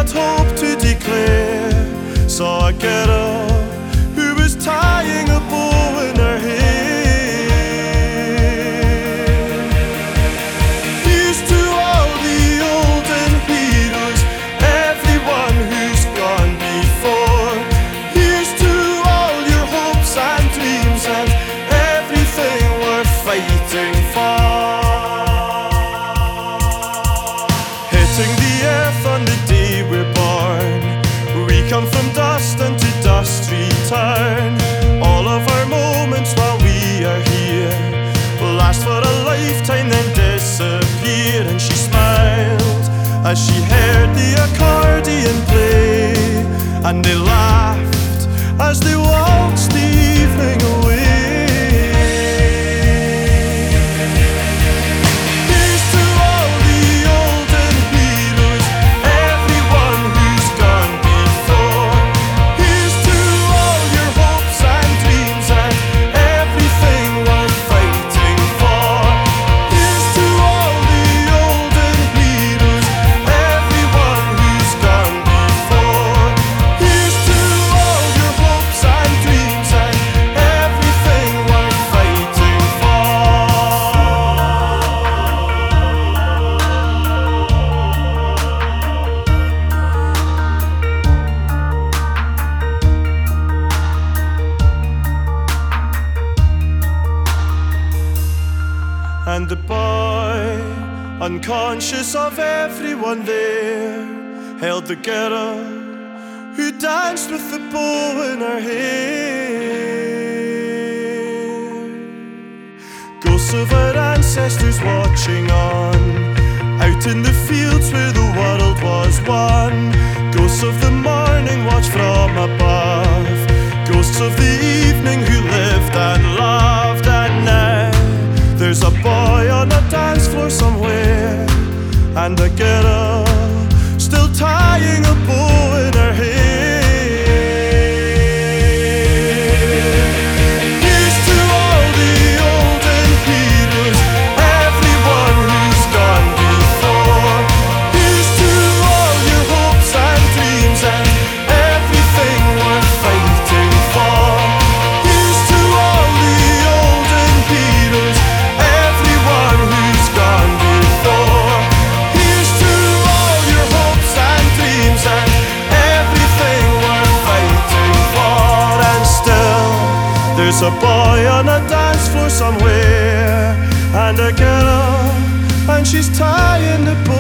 with hope to declare, saw a girl who was tying a bow in her hair. Here's to all the olden heroes, everyone who's gone before. Here's to all your hopes and dreams and everything worth fighting for. Hitting the earth on the day we're born, we come from dust and to dust return. All of our moments while we are here will last for a lifetime, then disappear. And she smiled as she heard the accordion play, and they laughed as they waltzed the evening away. And the boy, unconscious of everyone there, held the girl who danced with the bow in her hair. Ghosts of our ancestors watching on, out in the fields where the world was won. Ghosts of the morning watch from above, ghosts of the evening who lived and loved. And now there's a boy on a dance floor somewhere, and a girl still tying a bow in her hair. Here's to all the olden heroes, everyone who's gone before. Here's to all your hopes and dreams and everything worth fighting for. Here's to all the olden heroes, everyone who's gone before. Here's to all your hopes and dreams and everything worth fighting for. And still, there's a boy on a dance floor somewhere, and a girl, and she's tying the bow